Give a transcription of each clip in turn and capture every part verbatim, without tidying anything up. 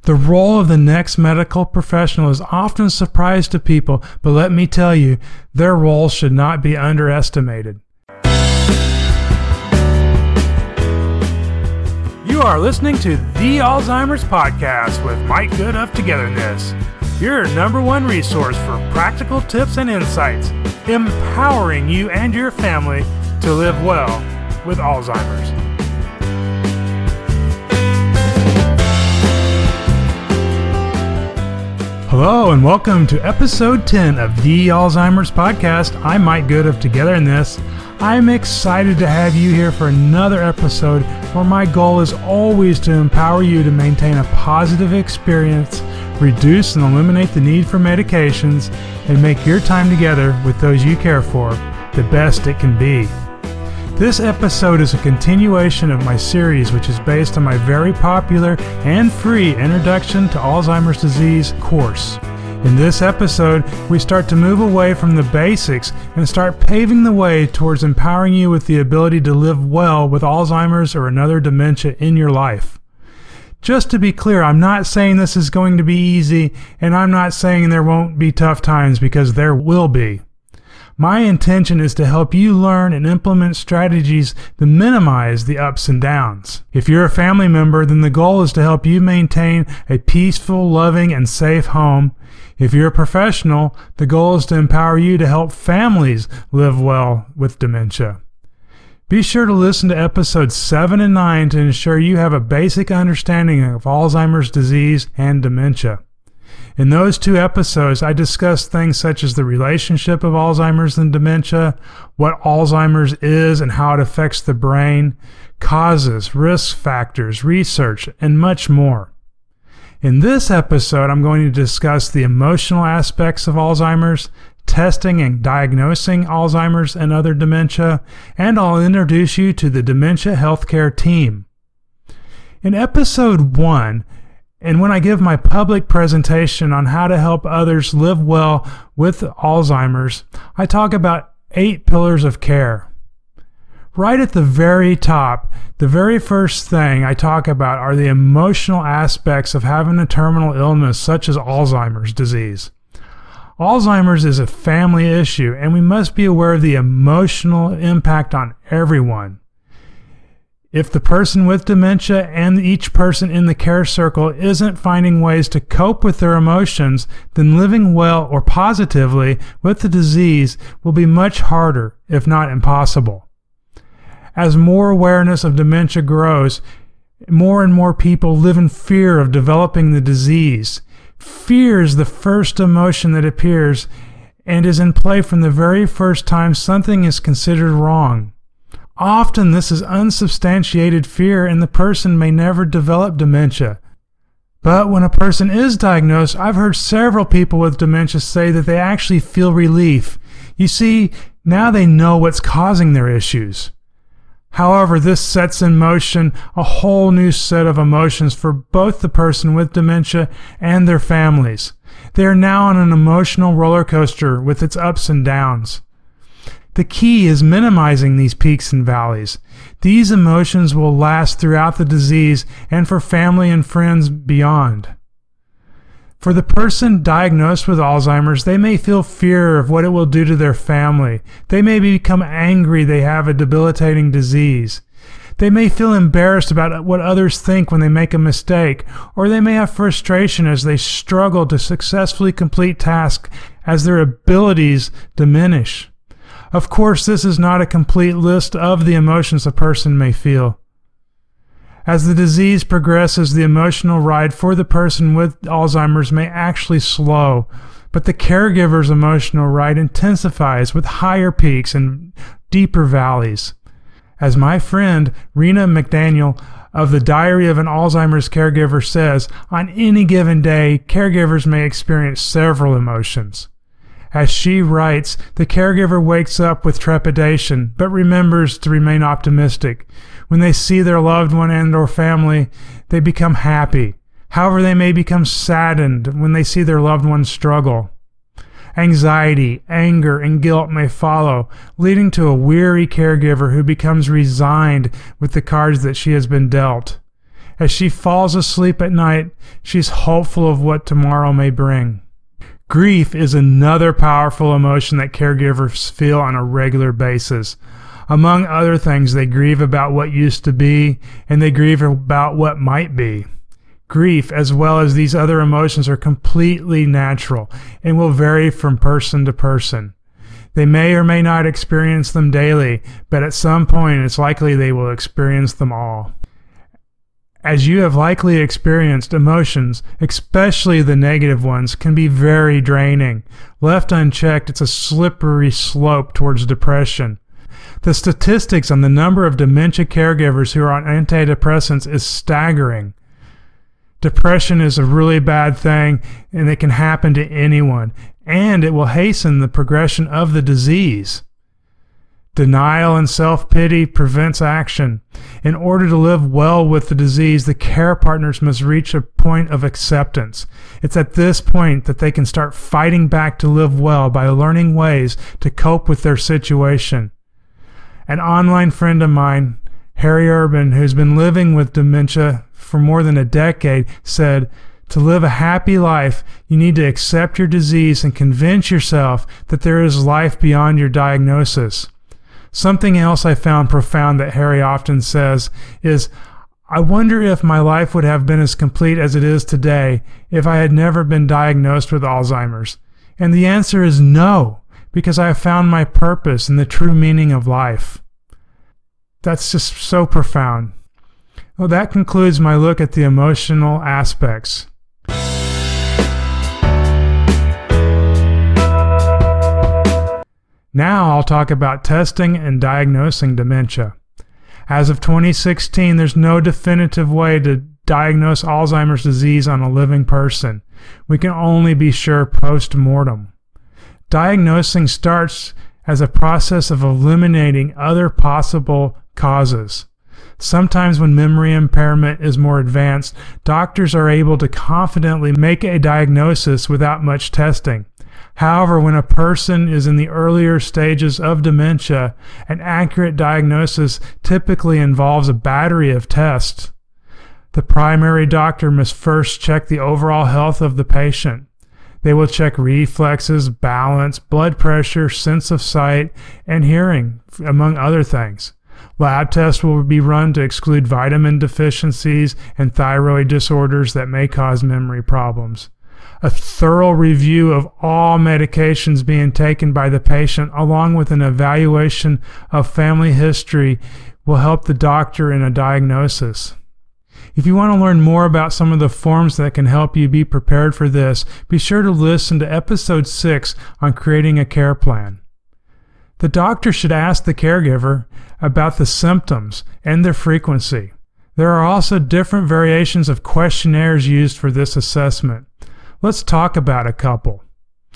The role of the next medical professional is often a surprise to people, but let me tell you, their role should not be underestimated. You are listening to The Alzheimer's Podcast with Mike Good of Togetherness, your number one resource for practical tips and insights, empowering you and your family to live well with Alzheimer's. Hello and welcome to episode ten of The Alzheimer's Podcast. I'm Mike Good of Togetherness. I'm excited to have you here for another episode where my goal is always to empower you to maintain a positive experience, reduce and eliminate the need for medications, and make your time together with those you care for the best it can be. This episode is a continuation of my series, which is based on my very popular and free Introduction to Alzheimer's Disease course. In this episode, we start to move away from the basics and start paving the way towards empowering you with the ability to live well with Alzheimer's or another dementia in your life. Just to be clear, I'm not saying this is going to be easy, and I'm not saying there won't be tough times, because there will be. My intention is to help you learn and implement strategies that minimize the ups and downs. If you're a family member, then the goal is to help you maintain a peaceful, loving, and safe home. If you're a professional, the goal is to empower you to help families live well with dementia. Be sure to listen to episodes seven and nine to ensure you have a basic understanding of Alzheimer's disease and dementia. In those two episodes, I discussed things such as the relationship of Alzheimer's and dementia, what Alzheimer's is and how it affects the brain, causes, risk factors, research, and much more. In this episode, I'm going to discuss the emotional aspects of Alzheimer's, testing and diagnosing Alzheimer's and other dementia, and I'll introduce you to the Dementia Healthcare team. In episode one, and when I give my public presentation on how to help others live well with Alzheimer's, I talk about eight pillars of care. Right at the very top, the very first thing I talk about are the emotional aspects of having a terminal illness such as Alzheimer's disease. Alzheimer's is a family issue, and we must be aware of the emotional impact on everyone. If the person with dementia and each person in the care circle isn't finding ways to cope with their emotions, then living well or positively with the disease will be much harder, if not impossible. As more awareness of dementia grows, more and more people live in fear of developing the disease. Fear is the first emotion that appears and is in play from the very first time something is considered wrong. Often this is unsubstantiated fear, and the person may never develop dementia. But when a person is diagnosed, I've heard several people with dementia say that they actually feel relief. You see, now they know what's causing their issues. However, this sets in motion a whole new set of emotions for both the person with dementia and their families. They are now on an emotional roller coaster with its ups and downs. The key is minimizing these peaks and valleys. These emotions will last throughout the disease and for family and friends beyond. For the person diagnosed with Alzheimer's, they may feel fear of what it will do to their family. They may become angry they have a debilitating disease. They may feel embarrassed about what others think when they make a mistake, or they may have frustration as they struggle to successfully complete tasks as their abilities diminish. Of course, this is not a complete list of the emotions a person may feel. As the disease progresses, the emotional ride for the person with Alzheimer's may actually slow, but the caregiver's emotional ride intensifies with higher peaks and deeper valleys. As my friend Rena McDaniel of the Diary of an Alzheimer's Caregiver says, on any given day, caregivers may experience several emotions. As she writes, the caregiver wakes up with trepidation, but remembers to remain optimistic. When they see their loved one and or family, they become happy. However, they may become saddened when they see their loved one struggle. Anxiety, anger, and guilt may follow, leading to a weary caregiver who becomes resigned with the cards that she has been dealt. As she falls asleep at night, she's hopeful of what tomorrow may bring. Grief is another powerful emotion that caregivers feel on a regular basis. Among other things, they grieve about what used to be, and they grieve about what might be. Grief, as well as these other emotions, are completely natural and will vary from person to person. They may or may not experience them daily, but at some point it's likely they will experience them all. As you have likely experienced, emotions, especially the negative ones, can be very draining. Left unchecked, it's a slippery slope towards depression. The statistics on the number of dementia caregivers who are on antidepressants is staggering. Depression is a really bad thing, and it can happen to anyone, and it will hasten the progression of the disease. Denial and self-pity prevents action. In order to live well with the disease, the care partners must reach a point of acceptance. It's at this point that they can start fighting back to live well by learning ways to cope with their situation. An online friend of mine, Harry Urban, who's been living with dementia for more than a decade, said, "To live a happy life, you need to accept your disease and convince yourself that there is life beyond your diagnosis." Something else I found profound that Harry often says is, "I wonder if my life would have been as complete as it is today if I had never been diagnosed with Alzheimer's." And the answer is no, because I have found my purpose and the true meaning of life. That's just so profound. Well, that concludes my look at the emotional aspects. Now I'll talk about testing and diagnosing dementia. As of twenty sixteen, there's no definitive way to diagnose Alzheimer's disease on a living person. We can only be sure post-mortem. Diagnosing starts as a process of eliminating other possible causes. Sometimes when memory impairment is more advanced, doctors are able to confidently make a diagnosis without much testing. However, when a person is in the earlier stages of dementia, an accurate diagnosis typically involves a battery of tests. The primary doctor must first check the overall health of the patient. They will check reflexes, balance, blood pressure, sense of sight, and hearing, among other things. Lab tests will be run to exclude vitamin deficiencies and thyroid disorders that may cause memory problems. A thorough review of all medications being taken by the patient, along with an evaluation of family history, will help the doctor in a diagnosis. If you want to learn more about some of the forms that can help you be prepared for this, be sure to listen to episode six on creating a care plan. The doctor should ask the caregiver about the symptoms and their frequency. There are also different variations of questionnaires used for this assessment. Let's talk about a couple.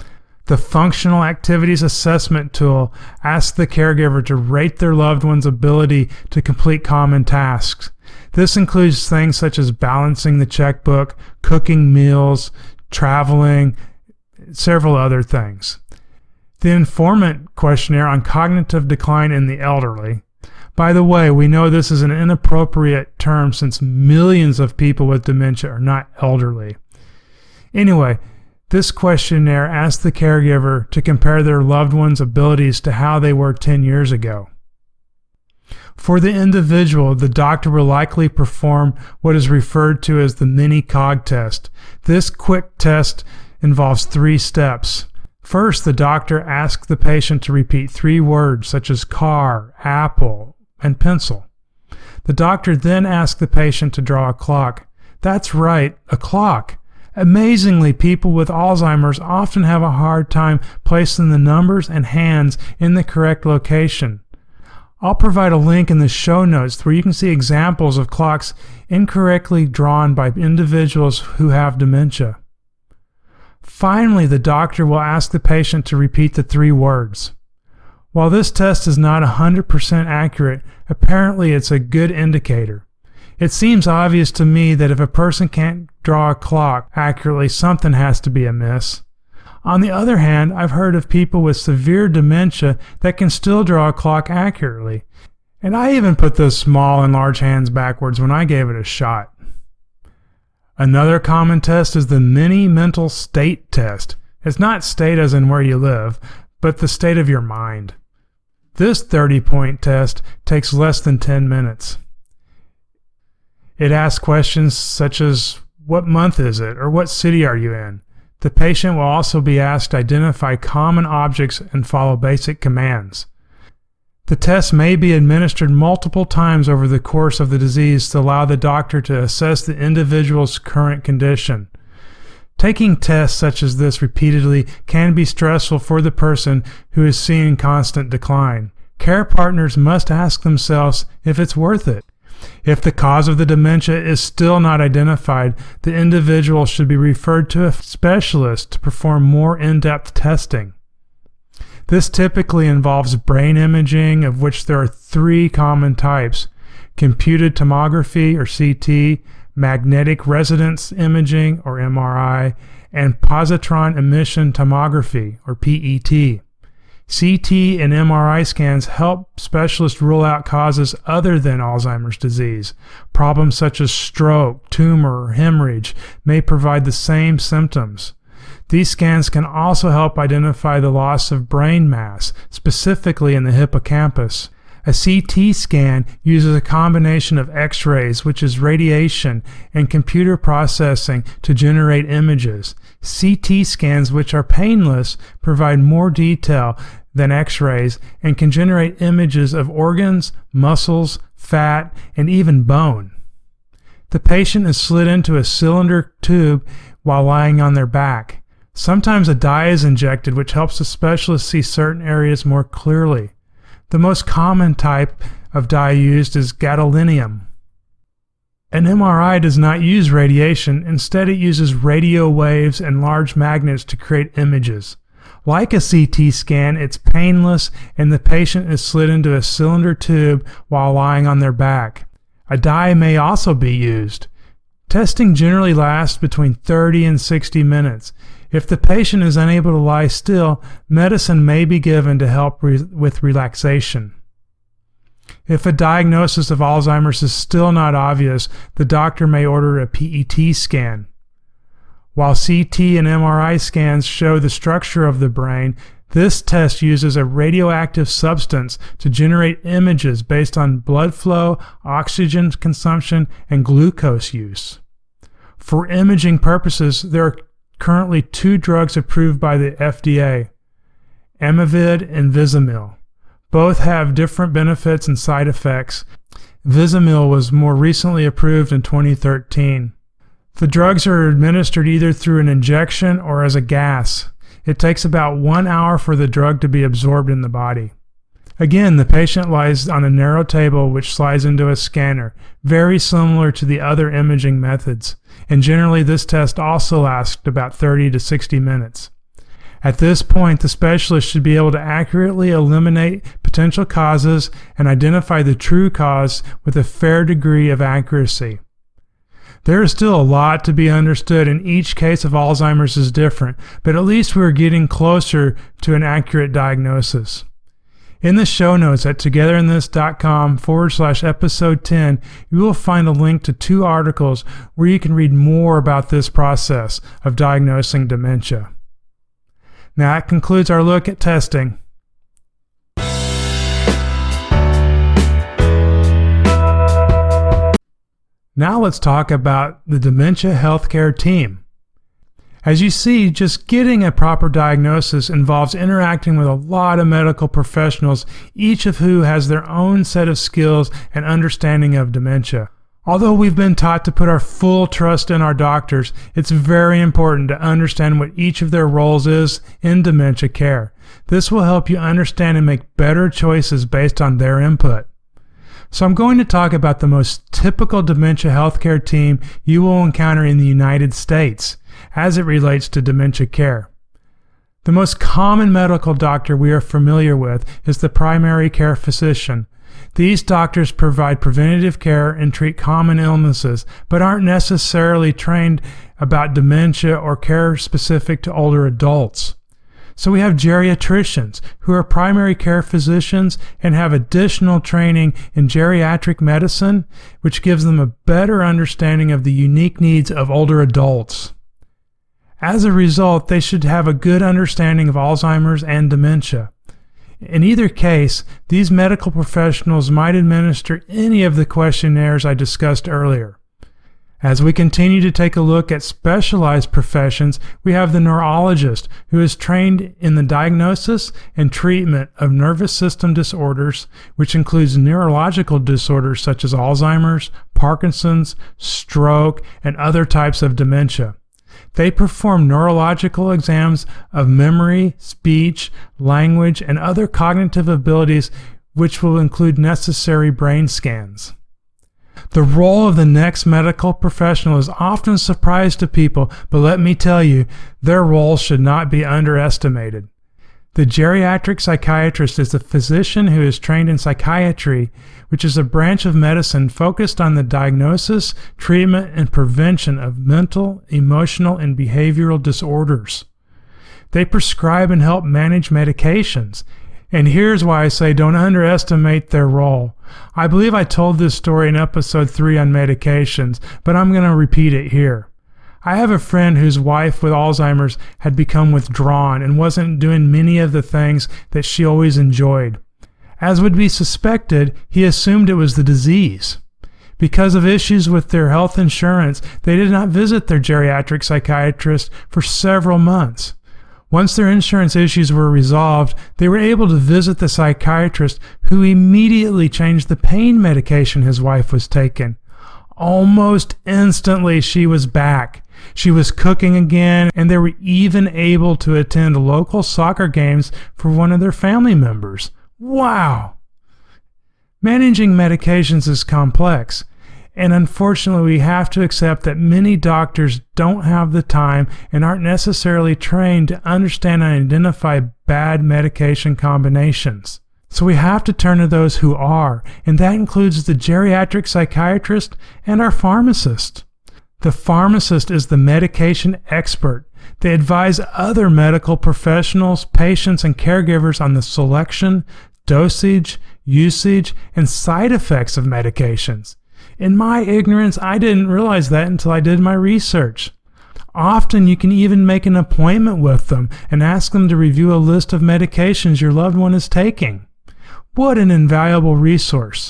The Functional Activities Assessment tool asks the caregiver to rate their loved one's ability to complete common tasks. This includes things such as balancing the checkbook, cooking meals, traveling, several other things. The Informant Questionnaire on Cognitive Decline in the Elderly. By the way, we know this is an inappropriate term since millions of people with dementia are not elderly. Anyway, this questionnaire asks the caregiver to compare their loved one's abilities to how they were ten years ago. For the individual, the doctor will likely perform what is referred to as the mini-cog test. This quick test involves three steps. First, the doctor asks the patient to repeat three words such as car, apple, and pencil. The doctor then asks the patient to draw a clock. That's right, a clock. Amazingly, people with Alzheimer's often have a hard time placing the numbers and hands in the correct location. I'll provide a link in the show notes where you can see examples of clocks incorrectly drawn by individuals who have dementia. Finally, the doctor will ask the patient to repeat the three words. While this test is not one hundred percent accurate, apparently it's a good indicator. It seems obvious to me that if a person can't draw a clock accurately, something has to be amiss. On the other hand, I've heard of people with severe dementia that can still draw a clock accurately. And I even put those small and large hands backwards when I gave it a shot. Another common test is the mini mental state test. It's not state as in where you live, but the state of your mind. This thirty-point test takes less than ten minutes. It asks questions such as, what month is it, or what city are you in? The patient will also be asked to identify common objects and follow basic commands. The test may be administered multiple times over the course of the disease to allow the doctor to assess the individual's current condition. Taking tests such as this repeatedly can be stressful for the person who is seeing constant decline. Care partners must ask themselves if it's worth it. If the cause of the dementia is still not identified, the individual should be referred to a specialist to perform more in-depth testing. This typically involves brain imaging, of which there are three common types: computed tomography, or C T, magnetic resonance imaging, or M R I, and positron emission tomography, or P E T. C T and M R I scans help specialists rule out causes other than Alzheimer's disease. Problems such as stroke, tumor, or hemorrhage may provide the same symptoms. These scans can also help identify the loss of brain mass, specifically in the hippocampus. A C T scan uses a combination of X-rays, which is radiation, and computer processing to generate images. C T scans, which are painless, provide more detail than X-rays and can generate images of organs, muscles, fat, and even bone. The patient is slid into a cylinder tube while lying on their back. Sometimes a dye is injected, which helps the specialist see certain areas more clearly. The most common type of dye used is gadolinium. An M R I does not use radiation. Instead, it uses radio waves and large magnets to create images. Like a C T scan, it's painless, and the patient is slid into a cylinder tube while lying on their back. A dye may also be used. Testing generally lasts between thirty and sixty minutes. If the patient is unable to lie still, medicine may be given to help re- with relaxation. If a diagnosis of Alzheimer's is still not obvious, the doctor may order a P E T scan. While C T and M R I scans show the structure of the brain, this test uses a radioactive substance to generate images based on blood flow, oxygen consumption, and glucose use. For imaging purposes, there are currently two drugs approved by the F D A, Aimovig and Vizamyl. Both have different benefits and side effects. Vizamyl was more recently approved in twenty thirteen. The drugs are administered either through an injection or as a gas. It takes about one hour for the drug to be absorbed in the body. Again, the patient lies on a narrow table which slides into a scanner, very similar to the other imaging methods, and generally this test also lasts about thirty to sixty minutes. At this point, the specialist should be able to accurately eliminate potential causes and identify the true cause with a fair degree of accuracy. There is still a lot to be understood, and each case of Alzheimer's is different, but at least we are getting closer to an accurate diagnosis. In the show notes at togetherinthis.com forward slash episode 10, you will find a link to two articles where you can read more about this process of diagnosing dementia. Now that concludes our look at testing. Now let's talk about the dementia healthcare team. As you see, just getting a proper diagnosis involves interacting with a lot of medical professionals, each of who has their own set of skills and understanding of dementia. Although we've been taught to put our full trust in our doctors, it's very important to understand what each of their roles is in dementia care. This will help you understand and make better choices based on their input. So I'm going to talk about the most typical dementia healthcare team you will encounter in the United States as it relates to dementia care. The most common medical doctor we are familiar with is the primary care physician. These doctors provide preventative care and treat common illnesses, but aren't necessarily trained about dementia or care specific to older adults. So we have geriatricians who are primary care physicians and have additional training in geriatric medicine, which gives them a better understanding of the unique needs of older adults. As a result, they should have a good understanding of Alzheimer's and dementia. In either case, these medical professionals might administer any of the questionnaires I discussed earlier. As we continue to take a look at specialized professions, we have the neurologist, who is trained in the diagnosis and treatment of nervous system disorders, which includes neurological disorders such as Alzheimer's, Parkinson's, stroke, and other types of dementia. They perform neurological exams of memory, speech, language, and other cognitive abilities, which will include necessary brain scans. The role of the next medical professional is often a surprise to people, but let me tell you, their role should not be underestimated. The geriatric psychiatrist is a physician who is trained in psychiatry, which is a branch of medicine focused on the diagnosis, treatment, and prevention of mental, emotional, and behavioral disorders. They prescribe and help manage medications. And here's why I say don't underestimate their role. I believe I told this story in episode three on medications, but I'm going to repeat it here. I have a friend whose wife with Alzheimer's had become withdrawn and wasn't doing many of the things that she always enjoyed. As would be suspected, he assumed it was the disease. Because of issues with their health insurance, they did not visit their geriatric psychiatrist for several months. Once their insurance issues were resolved, they were able to visit the psychiatrist, who immediately changed the pain medication his wife was taking. Almost instantly, she was back. She was cooking again, and they were even able to attend local soccer games for one of their family members. Wow! Managing medications is complex, and unfortunately we have to accept that many doctors don't have the time and aren't necessarily trained to understand and identify bad medication combinations. So we have to turn to those who are, and that includes the geriatric psychiatrist and our pharmacist. The pharmacist is the medication expert. They advise other medical professionals, patients, and caregivers on the selection, dosage, usage, and side effects of medications. In my ignorance, I didn't realize that until I did my research. Often you can even make an appointment with them and ask them to review a list of medications your loved one is taking. What an invaluable resource.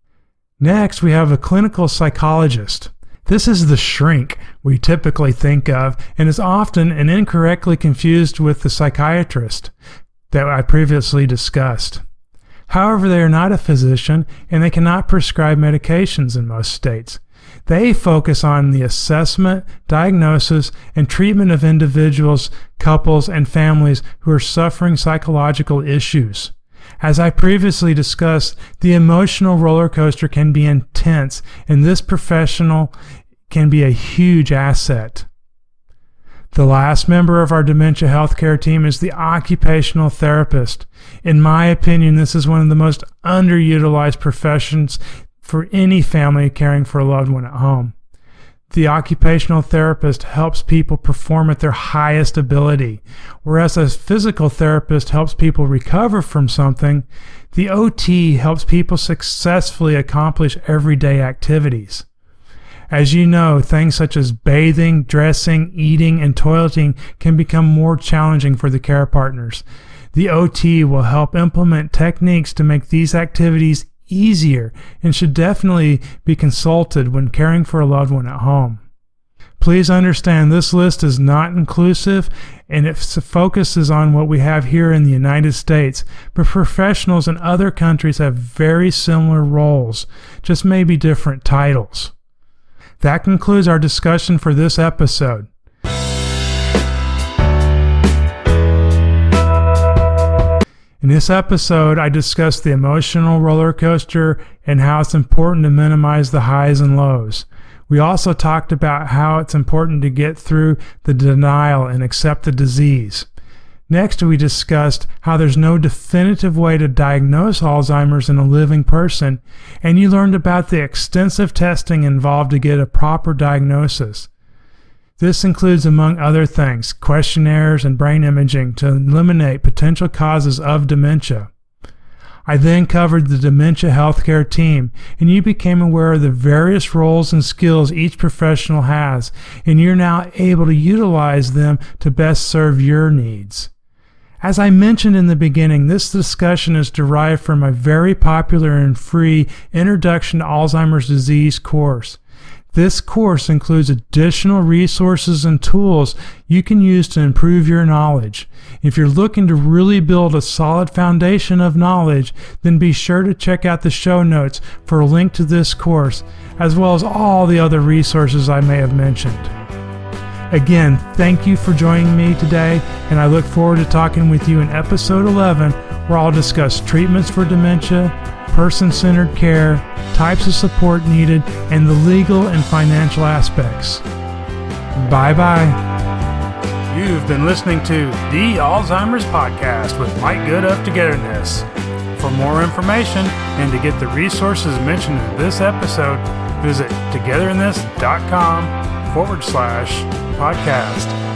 Next, we have a clinical psychologist. This is the shrink we typically think of and is often and incorrectly confused with the psychiatrist that I previously discussed. However, they are not a physician and they cannot prescribe medications in most states. They focus on the assessment, diagnosis, and treatment of individuals, couples, and families who are suffering psychological issues. As I previously discussed, the emotional roller coaster can be intense, and this professional can be a huge asset. The last member of our dementia healthcare team is the occupational therapist. In my opinion, this is one of the most underutilized professions for any family caring for a loved one at home. The occupational therapist helps people perform at their highest ability, whereas a physical therapist helps people recover from something. The O T helps people successfully accomplish everyday activities. As you know, things such as bathing, dressing, eating, and toileting can become more challenging for the care partners. The O T will help implement techniques to make these activities easier and should definitely be consulted when caring for a loved one at home. Please understand this list is not inclusive and it focuses on what we have here in the United States, but professionals in other countries have very similar roles, just maybe different titles. That concludes our discussion for this episode. In this episode, I discussed the emotional roller coaster and how it's important to minimize the highs and lows. We also talked about how it's important to get through the denial and accept the disease. Next, we discussed how there's no definitive way to diagnose Alzheimer's in a living person, and you learned about the extensive testing involved to get a proper diagnosis. This includes, among other things, questionnaires and brain imaging to eliminate potential causes of dementia. I then covered the dementia healthcare team, and you became aware of the various roles and skills each professional has, and you're now able to utilize them to best serve your needs. As I mentioned in the beginning, this discussion is derived from a very popular and free Introduction to Alzheimer's Disease course. This course includes additional resources and tools you can use to improve your knowledge. If you're looking to really build a solid foundation of knowledge, then be sure to check out the show notes for a link to this course, as well as all the other resources I may have mentioned. Again, thank you for joining me today, and I look forward to talking with you in episode eleven, where I'll discuss treatments for dementia, person-centered care, types of support needed, and the legal and financial aspects. Bye-bye. You've been listening to The Alzheimer's Podcast with Mike Good of Togetherness. For more information and to get the resources mentioned in this episode, visit togetherness.com forward slash podcast.